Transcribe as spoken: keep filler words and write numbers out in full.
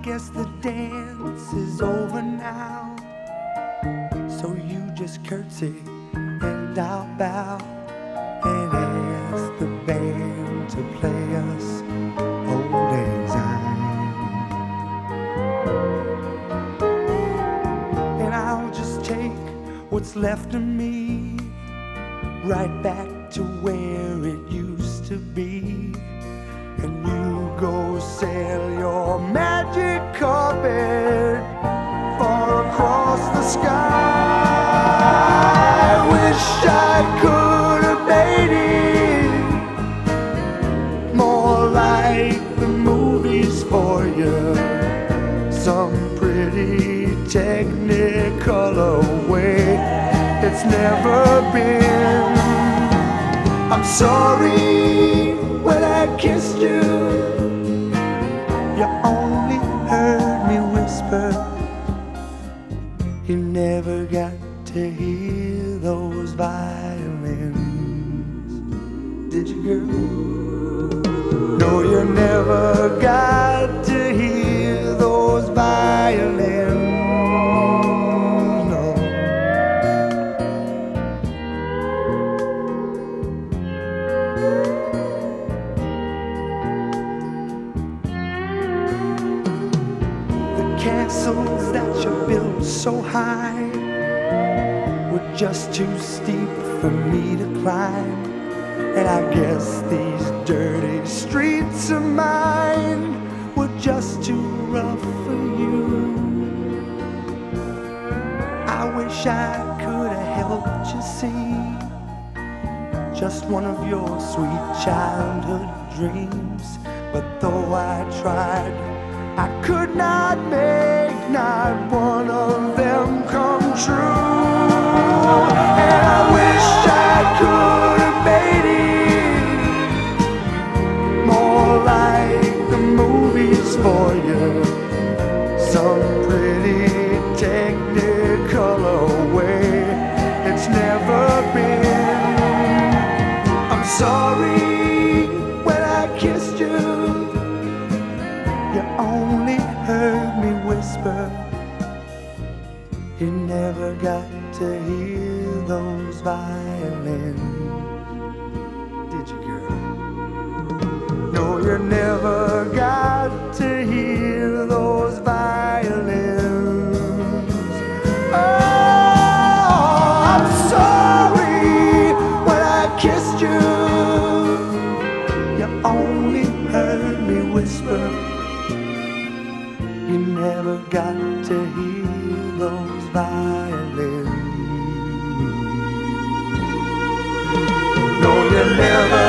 guess the dance is over now, so you just curtsy and I'll bow and ask the band to play us Old Lang Syne. And I'll just take what's left of me right back to where it used to be, and you go sail your magic carpet far across the sky. I wish I could have made it more like the movies for you, some pretty technicolor way it's never been. I'm sorry when I kissed you, you only heard me whisper. You never got to hear those violins, did you, girl? No, you never got to hear those violins. Castles that you built so high were just too steep for me to climb, and I guess these dirty streets of mine were just too rough for you. I wish I could have helped you see just one of your sweet childhood dreams, but though I tried, I could not make not one of them come true. And I wish I could have made it more like the movies for you, some pretty technicolor way it's never been. I'm sorry when I kissed you, you only heard me whisper. You never got to hear those violins, did you, girl? No, you never got to hear those violins. Oh, I'm sorry when I kissed you, you only heard me whisper. You never got to hear those violins. No, you never